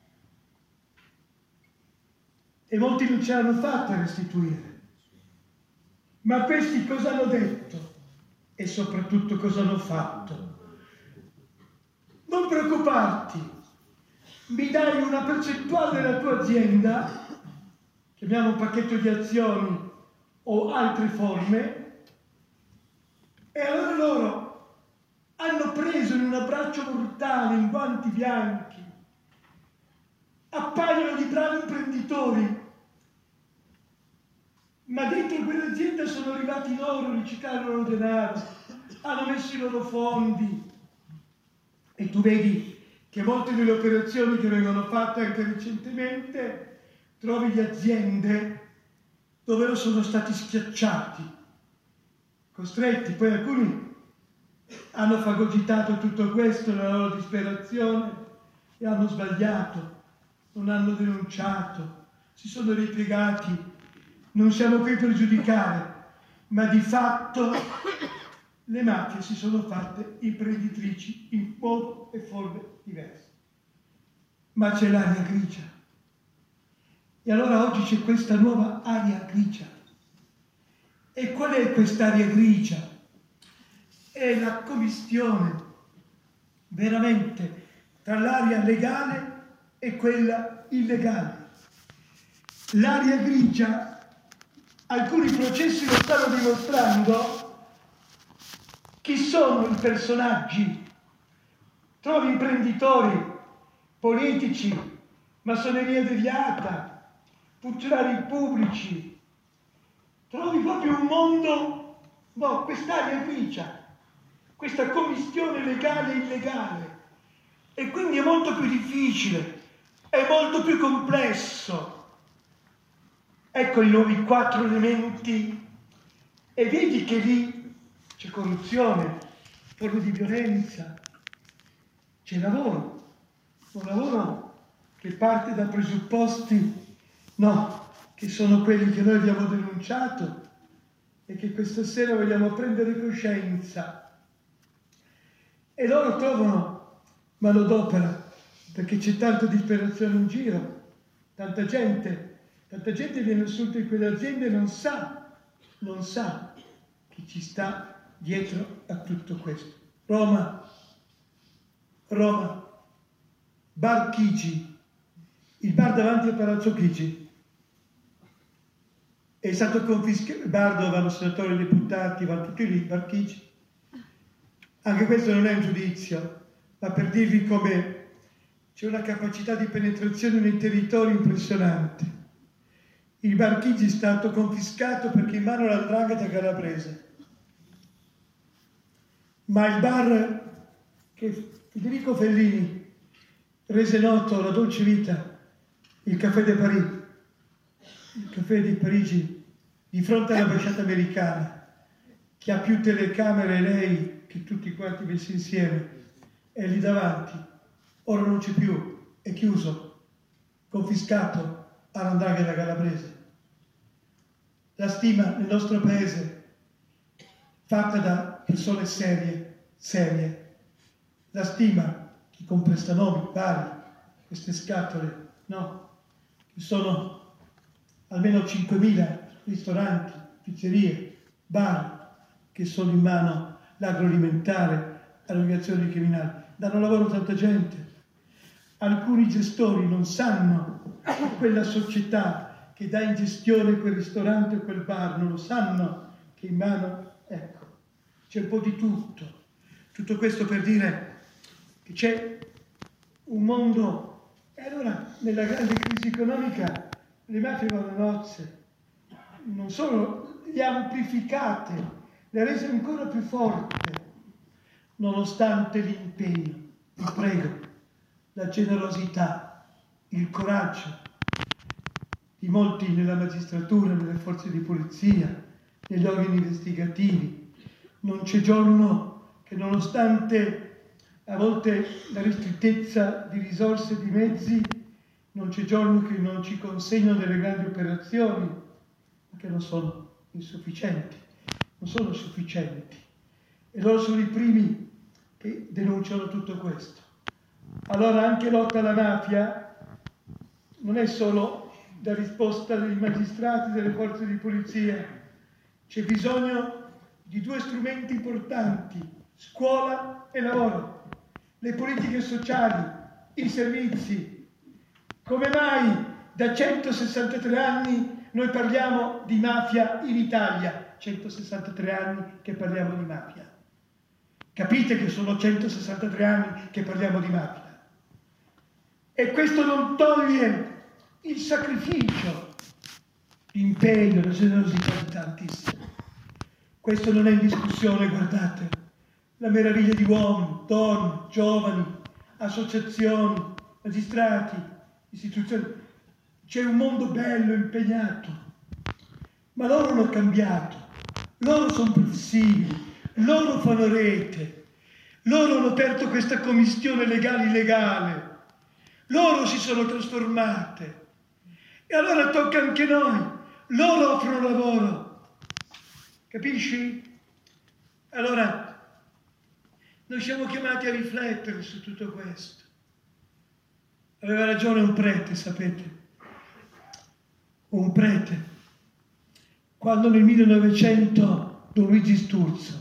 E molti non ce l'hanno fatta a restituire. Ma questi cosa hanno detto? E soprattutto cosa hanno fatto? Non preoccuparti, mi dai una percentuale della tua azienda, chiamiamo un pacchetto di azioni o altre forme, e allora loro hanno preso in un abbraccio mortale, in guanti bianchi, appaiono di bravi imprenditori, ma dentro quell'azienda sono arrivati loro, riciclarono il loro denaro, hanno messo i loro fondi. E tu vedi che molte delle operazioni che vengono fatte anche recentemente, trovi le aziende dove loro sono stati schiacciati, costretti. Poi alcuni hanno fagocitato tutto questo nella loro disperazione e hanno sbagliato, non hanno denunciato, si sono ripiegati. Non siamo qui per giudicare, ma di fatto le mafie si sono fatte imprenditrici in modo e forme diverse. Ma c'è l'area grigia. E allora oggi c'è questa nuova area grigia. E qual è quest'area grigia? È la commistione veramente tra l'area legale e quella illegale. L'area grigia, alcuni processi lo stanno dimostrando. Chi sono i personaggi? Trovi imprenditori, politici, massoneria deviata, funzionari pubblici. Trovi proprio un mondo, quest'area grigia, questa commistione legale e illegale. E quindi è molto più difficile, è molto più complesso. Ecco i nuovi 4 elementi e vedi che lì c'è corruzione, forme di violenza, c'è lavoro, un lavoro che parte da presupposti, che sono quelli che noi abbiamo denunciato e che questa sera vogliamo prendere coscienza. E loro trovano manodopera, perché c'è tanta disperazione in giro, tanta gente viene assunta in quelle aziende e non sa chi ci sta dietro a tutto questo. Roma, Bar Chigi, il bar davanti a Palazzo Chigi, è stato confiscato, il bar dove vanno senatori e deputati, vanno tutti lì, Bar Chigi. Anche questo non è un giudizio, ma per dirvi come c'è una capacità di penetrazione nei territori impressionante. Il Bar Chigi è stato confiscato perché in mano all''ndrangheta calabrese. Ma il bar che Federico Fellini rese noto alla dolce vita, il Café de Paris, il Café di Parigi, di fronte all'ambasciata americana, che ha più telecamere lei che tutti quanti messi insieme, è lì davanti, ora non c'è più, è chiuso, confiscato all''ndrangheta calabrese. La stima nel nostro paese, fatta da persone serie, la stima, chi con prestanomi vari, queste scatole, no? Che sono almeno 5.000 ristoranti, pizzerie, bar che sono in mano l'agroalimentare alle organizzazioni criminali. Danno lavoro a tanta gente. Alcuni gestori non sanno che quella società che dà in gestione quel ristorante o quel bar, non lo sanno che in mano, ecco, c'è un po' di tutto. Tutto questo per dire che c'è un mondo, e allora nella grande crisi economica le mafie vanno a nozze, non solo le ha amplificate, le ha rese ancora più forti, nonostante l'impegno, vi prego, la generosità, il coraggio di molti nella magistratura, nelle forze di polizia, negli organi investigativi. Non c'è giorno che, nonostante a volte la ristrettezza di risorse e di mezzi, non c'è giorno che non ci consegnano delle grandi operazioni, ma che non sono insufficienti, non sono sufficienti. E loro sono i primi che denunciano tutto questo. Allora anche lotta alla mafia non è solo la risposta dei magistrati, delle forze di polizia, c'è bisogno di due strumenti importanti, scuola e lavoro, le politiche sociali, i servizi. Come mai da 163 anni noi parliamo di mafia in Italia? 163 anni che parliamo di mafia. Capite che sono 163 anni che parliamo di mafia. E questo non toglie il sacrificio, l'impegno, la generosità di tantissimi. Questo non è in discussione, guardate, la meraviglia di uomini, donne, giovani, associazioni, magistrati, istituzioni. C'è un mondo bello, impegnato, ma loro hanno cambiato, loro sono flessibili, loro fanno rete, loro hanno aperto questa commistione legale-illegale, loro si sono trasformate. E allora tocca anche noi, loro offrono lavoro, capisci? Allora, noi siamo chiamati a riflettere su tutto questo. Aveva ragione un prete, sapete? Un prete, quando nel 1900 Don Luigi Sturzo,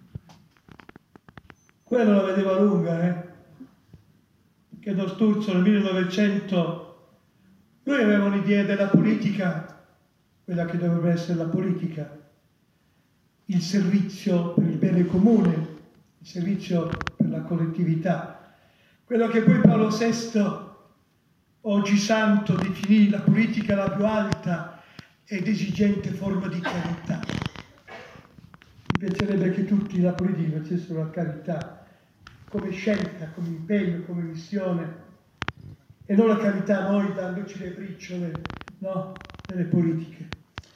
quello la vedeva lunga, che Don Sturzo nel 1900, lui aveva un'idea della politica, quella che dovrebbe essere la politica, il servizio per il bene comune, il servizio per la collettività, quello che poi Paolo VI, oggi santo, definì la politica la più alta ed esigente forma di carità. Mi piacerebbe che tutti la politica facessero la carità come scelta, come impegno, come missione, e non la carità noi dandoci le briciole, no, nelle politiche.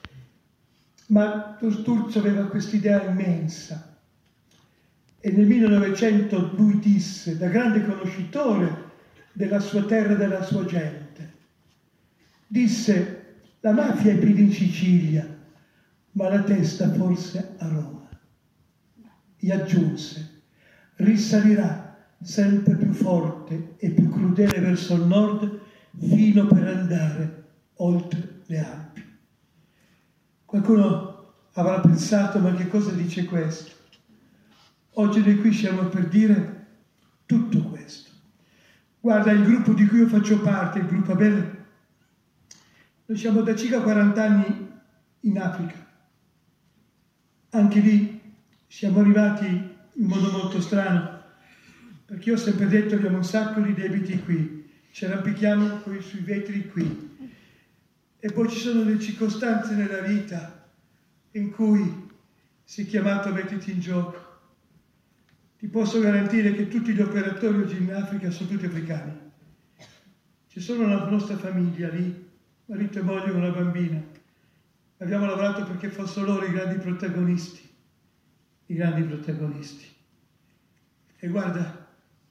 Ma Sturzo aveva quest'idea immensa e nel 1900 lui disse, da grande conoscitore della sua terra e della sua gente, disse: la mafia è più in Sicilia, ma la testa forse a Roma. E aggiunse: risalirà sempre più forte e più crudele verso il nord fino per andare oltre le Alpi. Qualcuno avrà pensato: ma che cosa dice questo? Oggi noi qui siamo per dire tutto questo. Guarda, il gruppo di cui io faccio parte, il gruppo Abele, noi siamo da circa 40 anni in Africa. Anche lì siamo arrivati in modo molto strano, perché io ho sempre detto che abbiamo un sacco di debiti qui, ci arrampichiamo sui vetri qui, e poi ci sono delle circostanze nella vita in cui si è chiamato a metterti in gioco. Ti posso garantire che tutti gli operatori oggi in Africa sono tutti africani. Ci sono la nostra famiglia lì, marito e moglie con una bambina. Abbiamo lavorato perché fossero loro i grandi protagonisti. I grandi protagonisti. E guarda,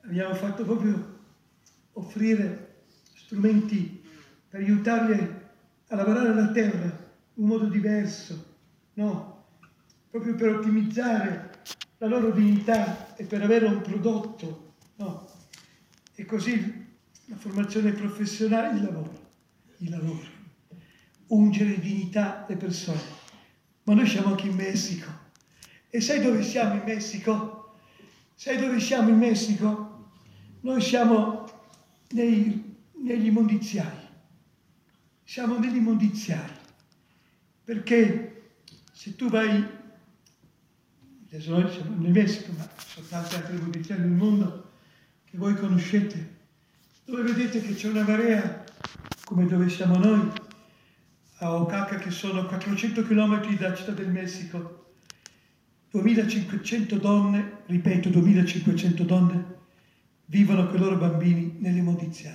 abbiamo fatto proprio offrire strumenti per aiutarli a lavorare la terra in un modo diverso, no? Proprio per ottimizzare la loro dignità e per avere un prodotto, no? E così la formazione professionale, il lavoro, ungere in dignità le persone. Ma noi siamo anche in Messico. E sai dove siamo in Messico? Sai dove siamo in Messico? Noi siamo negli immondiziari. Siamo negli immondiziari. Perché se tu vai, adesso noi siamo nel Messico, ma ci sono tante altre immondiziari nel mondo che voi conoscete, dove vedete che c'è una marea, come dove siamo noi, a Oaxaca, che sono 400 km da Città del Messico, 2500 donne, ripeto, 2500 donne, vivono con i loro bambini nell'immondiziario.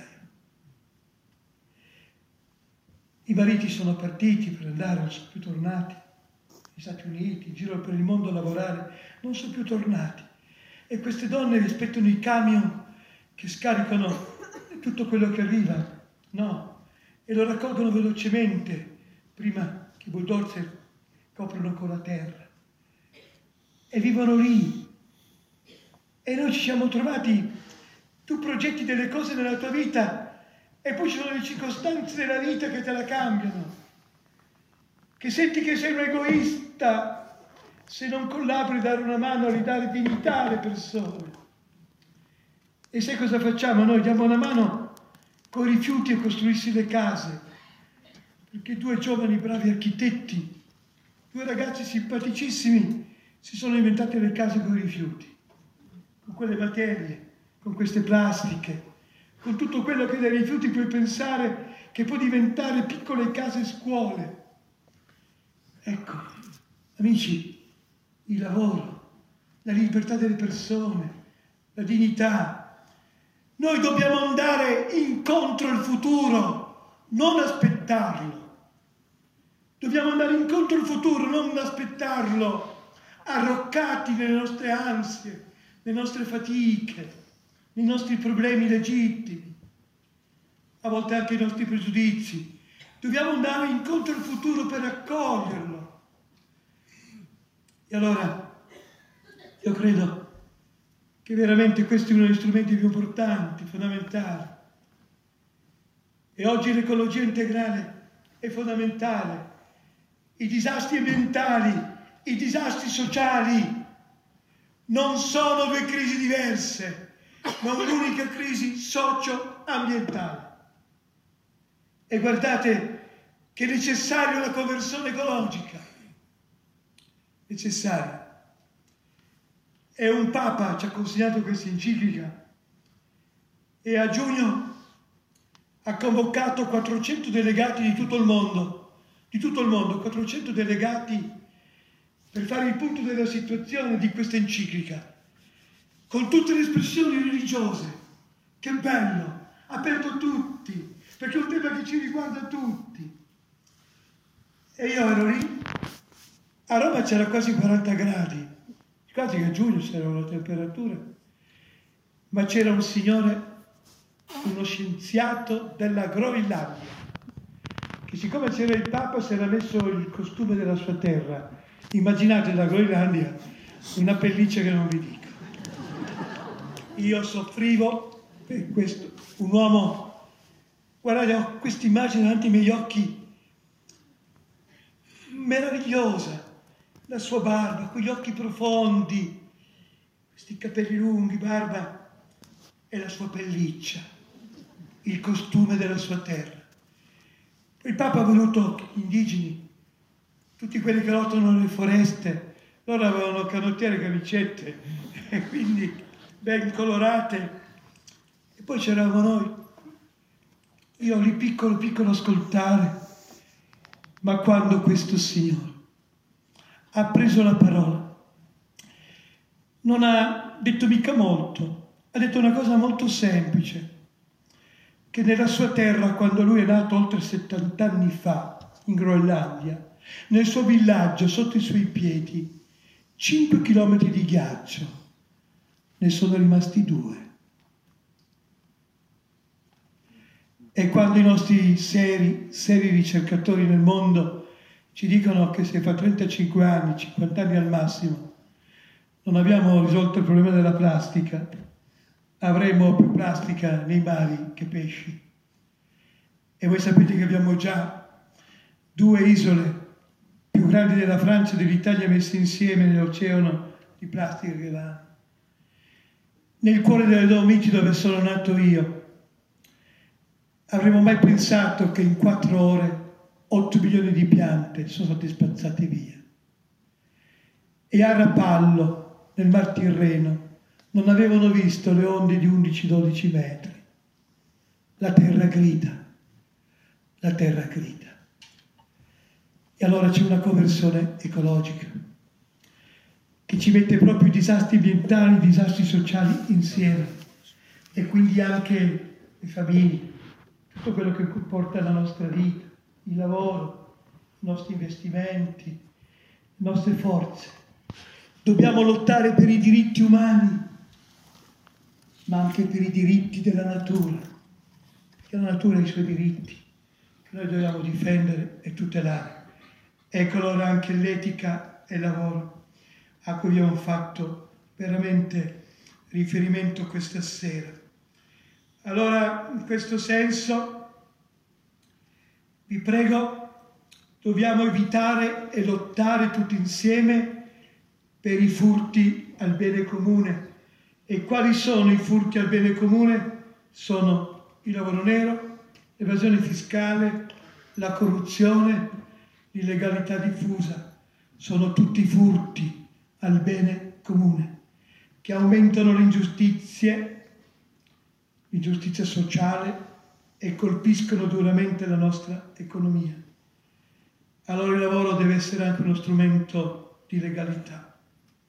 I mariti sono partiti per andare, non sono più tornati, negli Stati Uniti, in giro per il mondo a lavorare, non sono più tornati. E queste donne rispettano i camion che scaricano tutto quello che arriva, no? E lo raccolgono velocemente, prima che i bulldozer coprono con la terra. E vivono lì. E noi ci siamo trovati, tu progetti delle cose nella tua vita e poi ci sono le circostanze della vita che te la cambiano. Che senti che sei un egoista se non collabori a dare una mano a ridare dignità alle persone. E sai cosa facciamo? Noi diamo una mano con i rifiuti a costruirsi le case. Perché due giovani bravi architetti, due ragazzi simpaticissimi, si sono inventati le case con i rifiuti, con quelle materie, con queste plastiche, con tutto quello che dai rifiuti puoi pensare che può diventare piccole case e scuole. Ecco, amici, il lavoro, la libertà delle persone, la dignità. Noi dobbiamo andare incontro al futuro, non aspettarlo. Dobbiamo andare incontro al futuro, non aspettarlo, arroccati nelle nostre ansie, nelle nostre fatiche, nei nostri problemi legittimi, a volte anche i nostri pregiudizi. Dobbiamo andare incontro al futuro per accoglierlo. E allora, io credo che veramente questo è uno degli strumenti più importanti, fondamentali. E oggi l'ecologia integrale è fondamentale. I disastri ambientali, i disastri sociali non sono due crisi diverse, ma un'unica crisi socio-ambientale. E guardate che è necessaria la conversione ecologica. Necessaria. E un Papa ci ha consegnato questa enciclica e a giugno ha convocato 400 delegati di tutto il mondo, 400 delegati per fare il punto della situazione di questa enciclica, con tutte le espressioni religiose. Che bello, aperto a tutti, perché è un tema che ci riguarda tutti. E io ero lì, a Roma c'era quasi 40 gradi, quasi che a giugno c'era una temperatura, ma c'era un signore, uno scienziato della Groenlandia, che siccome c'era il Papa si era messo il costume della sua terra. Immaginate la Groenlandia, una pelliccia che non vi dico. Io soffrivo per questo, un uomo, guardate, ho questa immagine davanti ai miei occhi, meravigliosa, la sua barba, quegli occhi profondi, questi capelli lunghi, barba, e la sua pelliccia, il costume della sua terra. Il Papa ha voluto gli indigeni, tutti quelli che lottano nelle foreste, loro avevano canottiere e camicette, e quindi ben colorate. E poi c'eravamo noi, io lì piccolo piccolo ascoltare, ma quando questo signore ha preso la parola, non ha detto mica molto, ha detto una cosa molto semplice, che nella sua terra, quando lui è nato oltre 70 anni fa, in Groenlandia, nel suo villaggio, sotto i suoi piedi, 5 chilometri di ghiaccio, ne sono rimasti 2. E quando i nostri seri ricercatori nel mondo ci dicono che se fa 35 anni, 50 anni al massimo, non abbiamo risolto il problema della plastica, avremo più plastica nei mari che pesci. E voi sapete che abbiamo già 2 isole più grandi della Francia e dell'Italia messe insieme nell'oceano di plastica che va. Nel cuore delle Dolomiti, dove sono nato io, avremmo mai pensato che in 4 ore 8 milioni di piante sono state spazzate via. E a Rapallo, nel Mar Tirreno, non avevano visto le onde di 11-12 metri. La terra grida, la terra grida. E allora c'è una conversione ecologica che ci mette proprio i disastri ambientali, i disastri sociali insieme, e quindi anche le famiglie, tutto quello che comporta la nostra vita, il lavoro, i nostri investimenti, le nostre forze. Dobbiamo lottare per i diritti umani, ma anche per i diritti della natura, perché la natura ha i suoi diritti, che noi dobbiamo difendere e tutelare. Ecco allora anche l'etica e il lavoro a cui abbiamo fatto veramente riferimento questa sera. Allora, in questo senso, vi prego, dobbiamo evitare e lottare tutti insieme per i furti al bene comune. E quali sono i furti al bene comune? Sono il lavoro nero, l'evasione fiscale, la corruzione, l'illegalità diffusa. Sono tutti furti al bene comune che aumentano l'ingiustizia sociale e colpiscono duramente la nostra economia. Allora il lavoro deve essere anche uno strumento di legalità.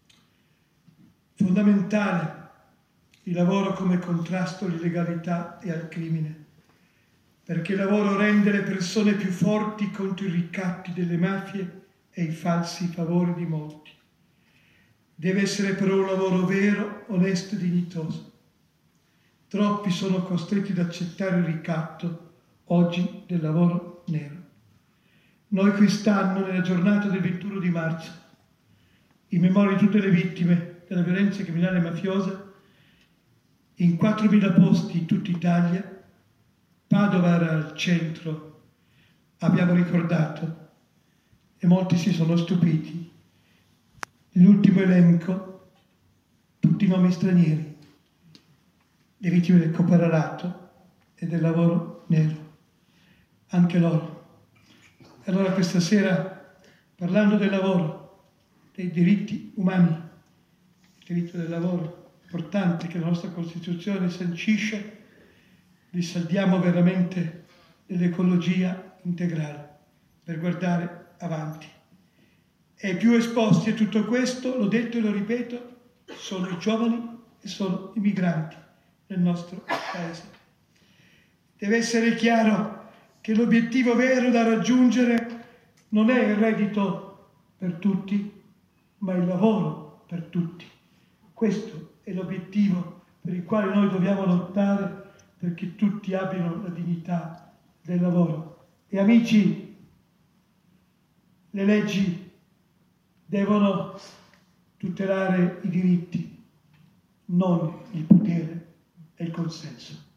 Fondamentale il lavoro come contrasto all'illegalità e al crimine, perché il lavoro rende le persone più forti contro i ricatti delle mafie e i falsi favori di molti. Deve essere però un lavoro vero, onesto e dignitoso. Troppi sono costretti ad accettare il ricatto oggi del lavoro nero. Noi quest'anno, nella giornata del 21 di marzo, in memoria di tutte le vittime della violenza criminale e mafiosa, in 4.000 posti in tutta Italia, Padova era al centro, abbiamo ricordato, e molti si sono stupiti, l'ultimo elenco, tutti nomi stranieri, le vittime del caporalato e del lavoro nero, anche loro. Allora questa sera, parlando del lavoro, dei diritti umani, il diritto del lavoro importante che la nostra Costituzione sancisce, li saldiamo veramente nell'ecologia integrale per guardare avanti. E più esposti a tutto questo, l'ho detto e lo ripeto, sono i giovani e sono i migranti nel nostro Paese. Deve essere chiaro che l'obiettivo vero da raggiungere non è il reddito per tutti, ma il lavoro per tutti. Questo è l'obiettivo per il quale noi dobbiamo lottare, perché tutti abbiano la dignità del lavoro. E amici, le leggi devono tutelare i diritti, non il potere e il consenso.